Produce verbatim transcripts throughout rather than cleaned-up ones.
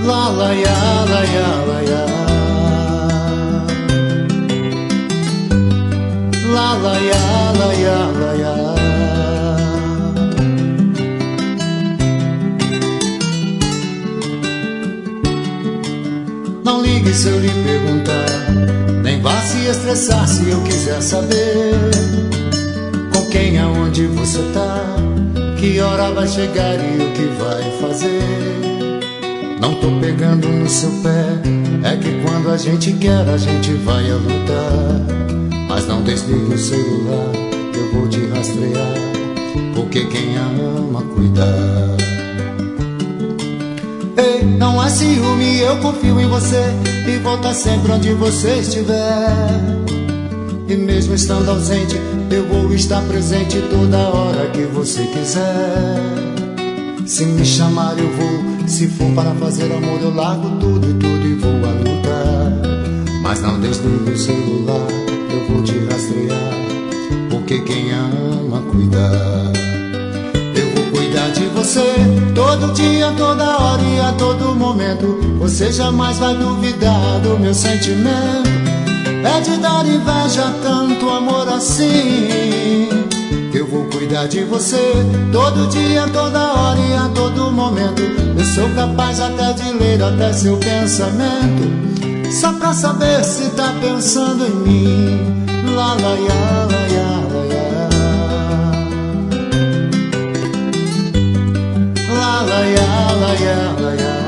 La la ya, la ya, la ya. La la ya, la ya, la ya. Não ligue se eu lhe perguntar, nem vá se estressar se eu quiser saber com quem, aonde você tá, que hora vai chegar e o que vai fazer. Não tô pegando no seu pé, é que quando a gente quer a gente vai a lutar. Mas não desligue o celular, eu vou te rastrear, porque quem ama cuida. Ei, não é ciúme, eu confio em você e vou estar sempre onde você estiver. E mesmo estando ausente, eu vou estar presente toda hora que você quiser. Se me chamar eu vou, se for para fazer amor eu largo tudo e tudo e vou a lutar. Mas não desligue o celular, eu vou te rastrear, porque quem ama cuida. Eu vou cuidar de você todo dia, toda hora e a todo momento. Você jamais vai duvidar do meu sentimento. É de dar inveja tanto amor assim. Eu vou cuidar de você todo dia, toda hora e a todo momento. Eu sou capaz até de ler até seu pensamento, só pra saber se tá pensando em mim. La la ya, la ya, la ya. La la ya, la ya, la ya.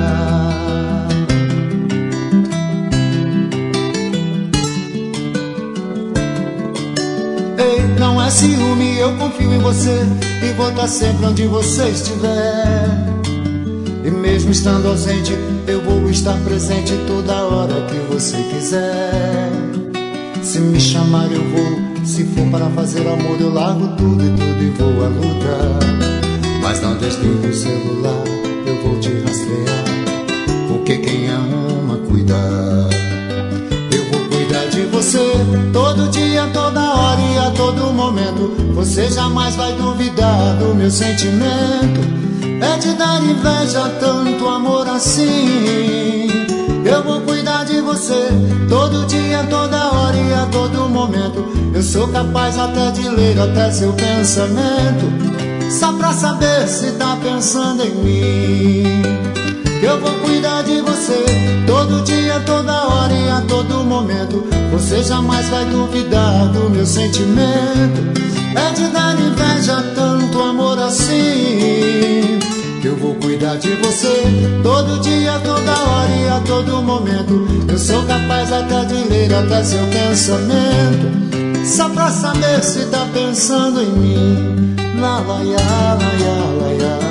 Ei, não é ciúme, eu confio em você e vou estar sempre onde você estiver. E mesmo estando ausente, eu vou estar presente toda hora que você quiser. Se me chamar eu vou, se for para fazer amor eu largo tudo e tudo e vou a lutar. Mas não desligue o celular, eu vou te rastrear, porque quem ama cuida. Eu vou cuidar de você todo dia, toda hora e a todo momento. Você jamais vai duvidar do meu sentimento. É de dar inveja tanto amor assim. Eu vou cuidar de você todo dia, toda hora e a todo momento. Eu sou capaz até de ler até seu pensamento, só pra saber se tá pensando em mim. Eu vou cuidar de você todo dia, toda hora e a todo momento. Você jamais vai duvidar do meu sentimento. É de dar inveja tanto amor assim. Eu vou cuidar de você todo dia, toda hora e a todo momento. Eu sou capaz até de ler até seu pensamento, só pra saber se tá pensando em mim. La la ya, la ya, la ya.